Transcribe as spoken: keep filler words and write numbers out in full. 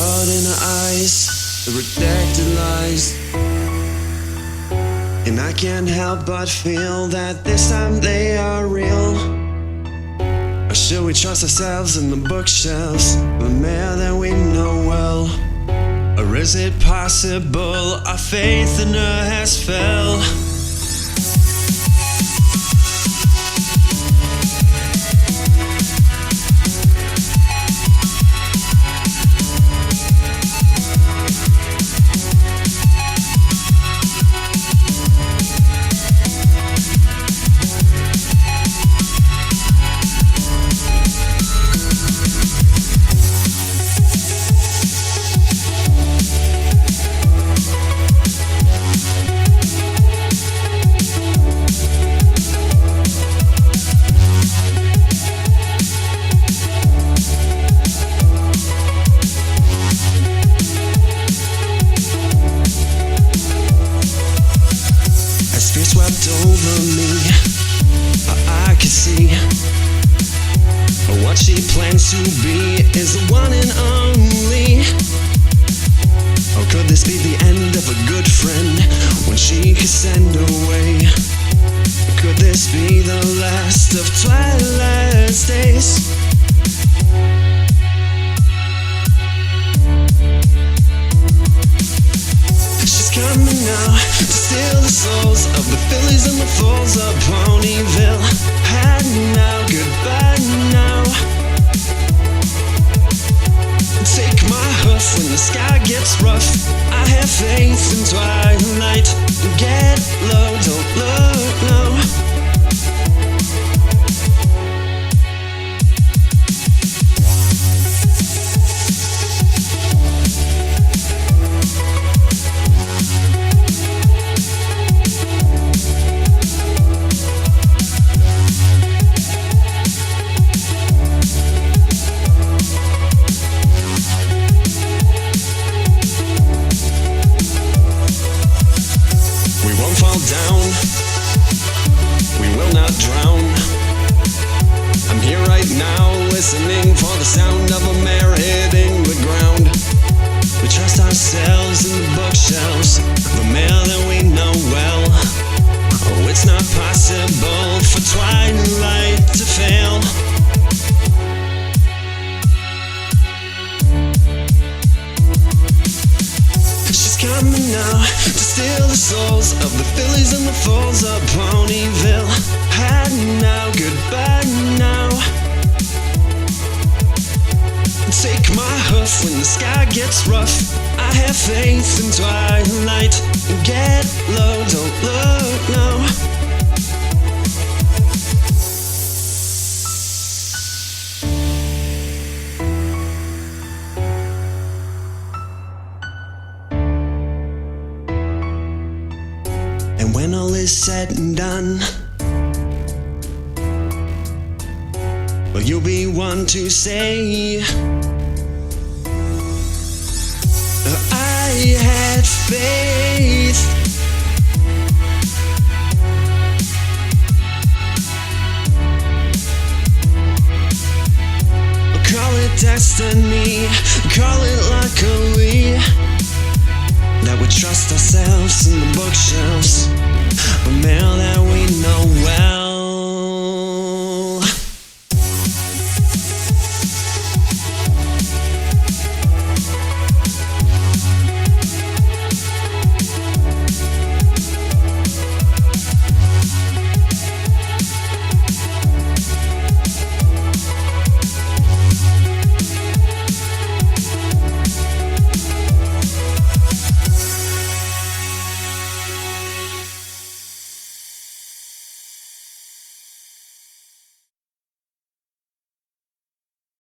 blood in her eyes, the redacted lies. And I can't help but feel that this time they are real. Or should we trust ourselves in the bookshelves, the mayor that we know well? Or is it possible our faith in her has fell? Swept over me, I can see what she plans to be is the one and only. Or could this be the end of a good friend when she could send away? Could this be the last of Twilight's days? Coming now to steal the souls of the fillies and the fools of Ponyville. And now, goodbye now. Take my hoof when the sky gets rough. I have faith in twilight. Get low, don't look, no. Down, we will not drown. I'm here right now, listening for the sound of a mare hitting the ground. We trust ourselves in the bookshelves, the mare that we know well. Oh, it's not possible for Twilight to fail. Coming now to steal the souls of the fillies and the fools of Ponyville. And now, goodbye now. Take my hoof when the sky gets rough. I have faith in twilight. Get low, don't look, no. And when all is said and done, well, you'll be one to say, I had faith. Call it destiny, call it luckily, that we trust ourselves in the